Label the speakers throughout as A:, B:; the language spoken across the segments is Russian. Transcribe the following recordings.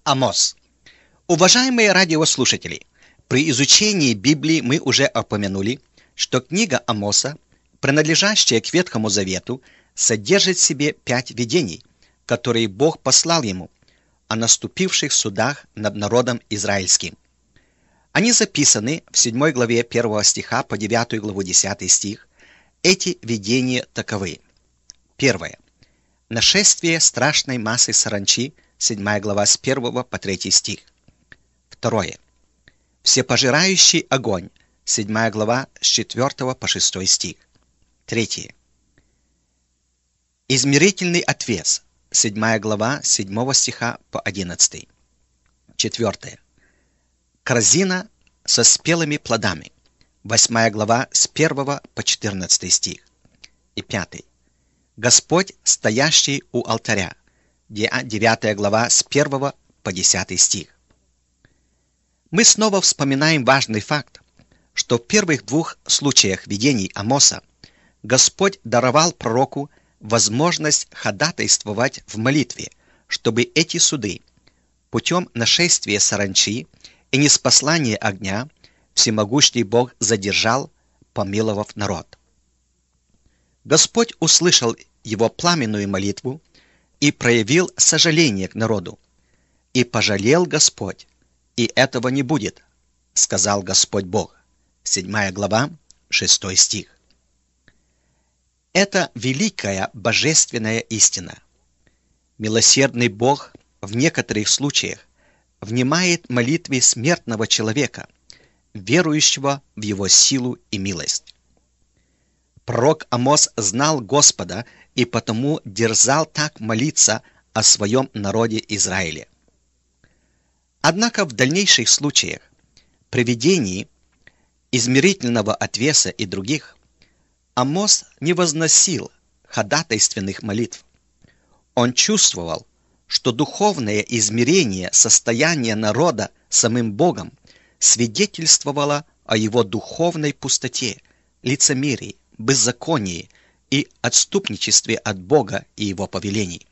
A: Амос. Уважаемые радиослушатели, при изучении Библии мы уже упомянули, что книга Амоса, принадлежащая к Ветхому Завету, содержит в себе 5 видений, которые Бог послал ему о наступивших судах над народом израильским. Они записаны в 7 главе 1 стиха по 9 главу 10 стих. Эти видения таковы. Первое. Нашествие страшной массы саранчи, 7 глава с 1 по 3 стих. Второе. Всепожирающий огонь, 7 глава с 4 по 6 стих. Третье. Измерительный отвес, 7 глава с 7 стиха по 11. Четвертое. Корзина со спелыми плодами, 8 глава с 1 по 14 стих. И 5. Господь, стоящий у алтаря, 9 глава с 1 по 10 стих. Мы снова вспоминаем важный факт, что в первых 2 случаях видений Амоса Господь даровал пророку возможность ходатайствовать в молитве, чтобы эти суды путем нашествия саранчи и ниспослания огня всемогущий Бог задержал, помиловав народ. Господь услышал его пламенную молитву и проявил сожаление к народу. «И пожалел Господь, и этого не будет, сказал Господь Бог». 7 глава, 6 стих. Это великая божественная истина. Милосердный Бог в некоторых случаях внимает молитве смертного человека, верующего в его силу и милость. Пророк Амос знал Господа и потому дерзал так молиться о своем народе Израиле. Однако в дальнейших случаях, при видении измерительного отвеса и других, Амос не возносил ходатайственных молитв. Он чувствовал, что духовное измерение состояния народа самим Богом свидетельствовало о его духовной пустоте, лицемерии, беззаконии и отступничестве от Бога и его повелений.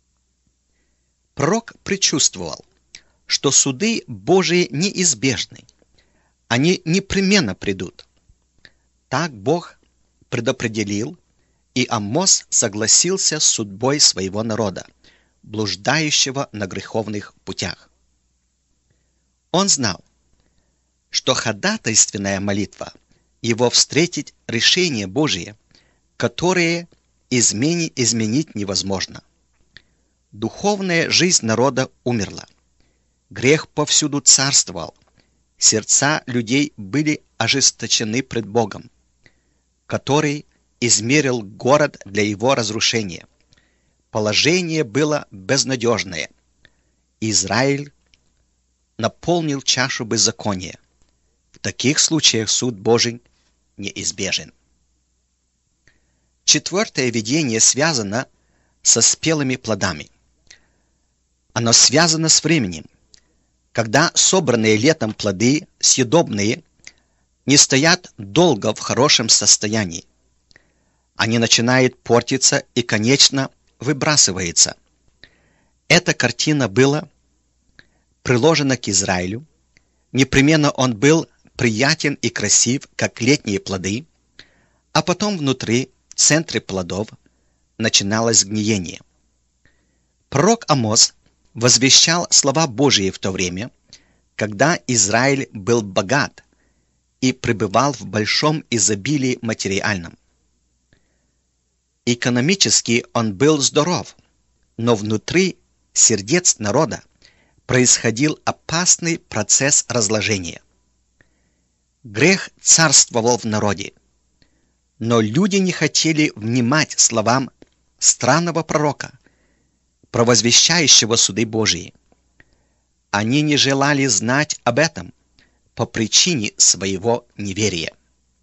A: Пророк предчувствовал, что суды Божии неизбежны, они непременно придут. Так Бог предопределил, и Амос согласился с судьбой своего народа, блуждающего на греховных путях. Он знал, что ходатайственная молитва его встретит решение Божие, которое изменить невозможно. Духовная жизнь народа умерла. Грех повсюду царствовал. Сердца людей были ожесточены пред Богом, который измерил город для его разрушения. Положение было безнадежное. Израиль наполнил чашу беззакония. В таких случаях суд Божий неизбежен. Четвертое видение связано со спелыми плодами. Оно связано с временем, когда собранные летом плоды, съедобные, не стоят долго в хорошем состоянии. Они начинают портиться и, конечно, выбрасываются. Эта картина была приложена к Израилю. Непременно он был приятен и красив, как летние плоды, а потом внутри, в центре плодов, начиналось гниение. Пророк Амос возвещал слова Божии в то время, когда Израиль был богат и пребывал в большом изобилии материальном. Экономически он был здоров, но внутри сердец народа происходил опасный процесс разложения. Грех царствовал в народе, но люди не хотели внимать словам странного пророка, провозвещающего суды Божии. Они не желали знать об этом по причине своего неверия.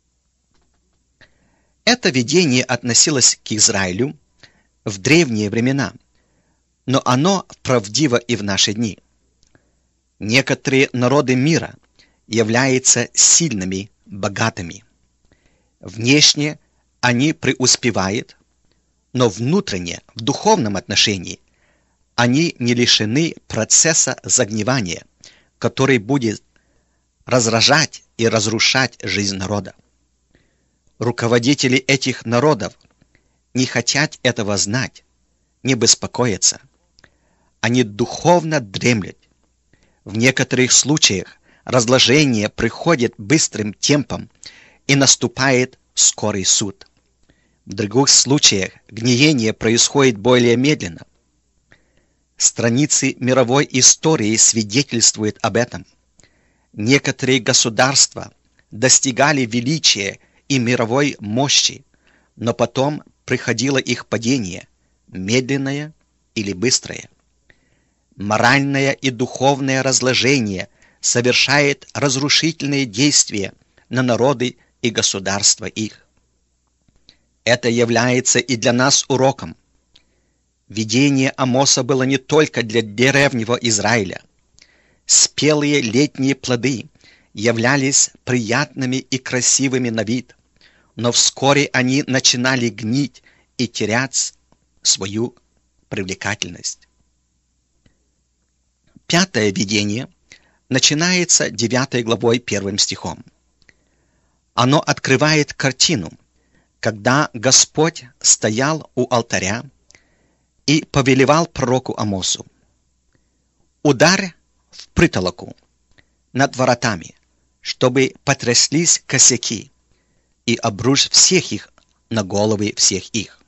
A: Это видение относилось к Израилю в древние времена, но оно правдиво и в наши дни. Некоторые народы мира являются сильными, богатыми. Внешне они преуспевают, но внутренне, в духовном отношении, они не лишены процесса загнивания, который будет разражать и разрушать жизнь народа. Руководители этих народов не хотят этого знать, не беспокоятся. Они духовно дремлют. В некоторых случаях разложение приходит быстрым темпом и наступает скорый суд. В других случаях гниение происходит более медленно. Страницы мировой истории свидетельствуют об этом. Некоторые государства достигали величия и мировой мощи, но потом приходило их падение, медленное или быстрое. Моральное и духовное разложение совершает разрушительные действия на народы и государства их. Это является и для нас уроком. Видение Амоса было не только для древнего Израиля. Спелые летние плоды являлись приятными и красивыми на вид, но вскоре они начинали гнить и терять свою привлекательность. 5 видение начинается 9 главой 1 стихом. Оно открывает картину, когда Господь стоял у алтаря и повелевал пророку Амосу: «Ударь в притолоку над воротами, чтобы потряслись косяки, и обрушь всех их на головы всех их».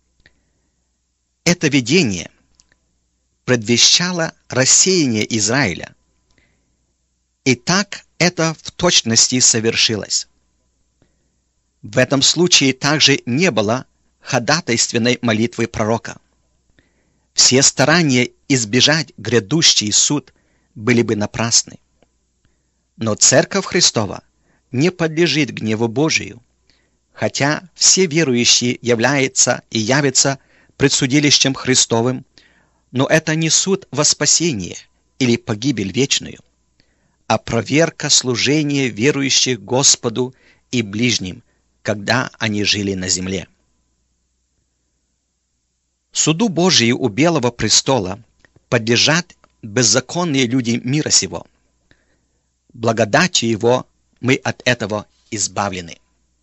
A: Это видение предвещало рассеяние Израиля, и так это в точности совершилось. В этом случае также не было ходатайственной молитвы пророка. Все старания избежать грядущий суд были бы напрасны. Но Церковь Христова не подлежит гневу Божию, хотя все верующие являются и явятся предсудилищем Христовым, но это не суд во спасение или погибель вечную, а проверка служения верующих Господу и ближним, когда они жили на земле. Суду Божию у Белого престола подлежат беззаконные люди мира сего. Благодатью Его мы от этого избавлены.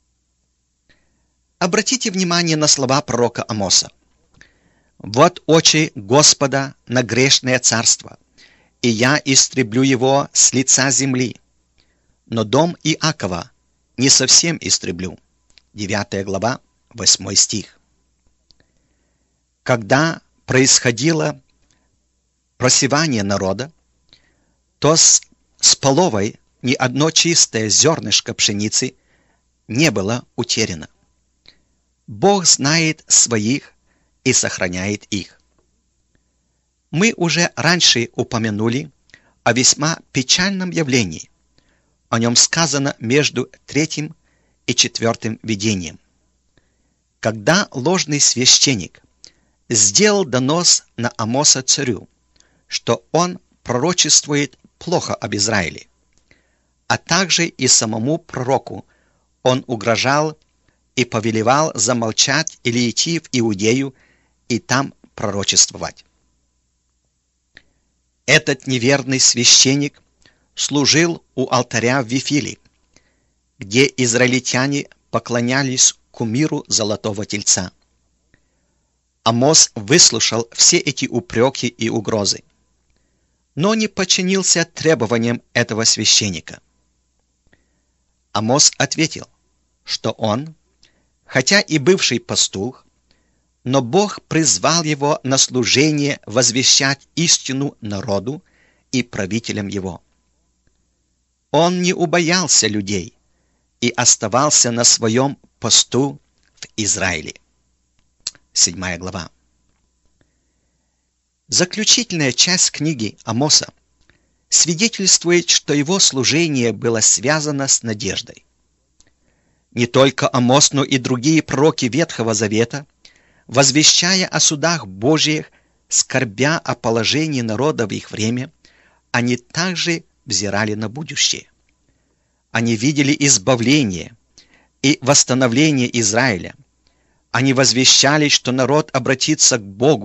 A: Обратите внимание на слова пророка Амоса. «Вот очи Господа на грешное царство, и я истреблю его с лица земли, но дом Иакова не совсем истреблю». 9 глава, 8 стих. Когда происходило просевание народа, то с половой ни одно чистое зернышко пшеницы не было утеряно. Бог знает своих и сохраняет их. Мы уже раньше упомянули о весьма печальном явлении. О нем сказано между 3 и 4 видением. Когда ложный священник сделал донос на Амоса царю, что он пророчествует плохо об Израиле, а также и самому пророку он угрожал и повелевал замолчать или идти в Иудею и там пророчествовать. Этот неверный священник служил у алтаря в Вифиле, где израильтяне поклонялись кумиру золотого тельца. Амос выслушал все эти упреки и угрозы, но не подчинился требованиям этого священника. Амос ответил, что он, хотя и бывший пастух, но Бог призвал его на служение возвещать истину народу и правителям его. Он не убоялся людей и оставался на своем посту в Израиле. 7 глава. Заключительная часть книги Амоса свидетельствует, что его служение было связано с надеждой. Не только Амос, но и другие пророки Ветхого Завета, возвещая о судах Божьих, скорбя о положении народа в их время, они также взирали на будущее. Они видели избавление и восстановление Израиля. Они возвещали, что народ обратится к Богу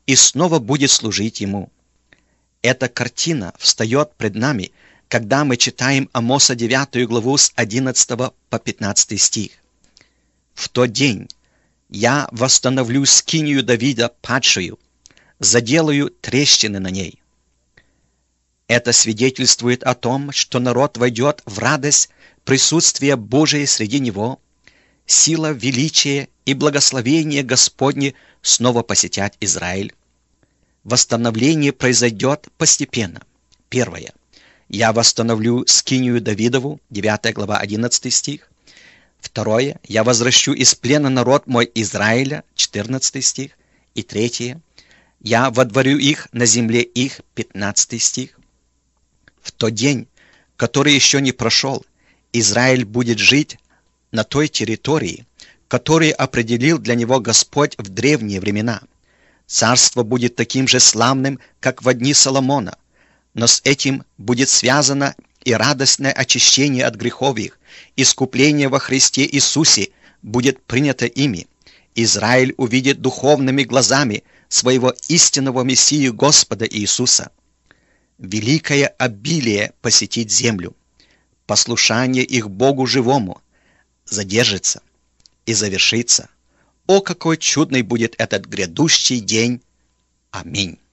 A: и снова будет служить Ему. Эта картина встает пред нами, когда мы читаем Амоса 9 главу с 11 по 15 стих. «В тот день я восстановлю скинию Давида падшую, заделаю трещины на ней». Это свидетельствует о том, что народ войдет в радость присутствия Божия среди него, сила, величие и благословение Господне снова посетят Израиль. Восстановление произойдет постепенно. Первое. Я восстановлю скинию Давидову, 9 глава, 11 стих. Второе. Я возвращу из плена народ мой Израиля, 14 стих. И третье. Я водворю их на земле их, 15 стих. В тот день, который еще не прошел, Израиль будет жить на той территории, которую определил для него Господь в древние времена. Царство будет таким же славным, как в дни Соломона, но с этим будет связано и радостное очищение от грехов их, искупление во Христе Иисусе будет принято ими. Израиль увидит духовными глазами своего истинного Мессию Господа Иисуса. Великое обилие посетит землю. Послушание их Богу живому задержится и завершится. О, какой чудный будет этот грядущий день! Аминь.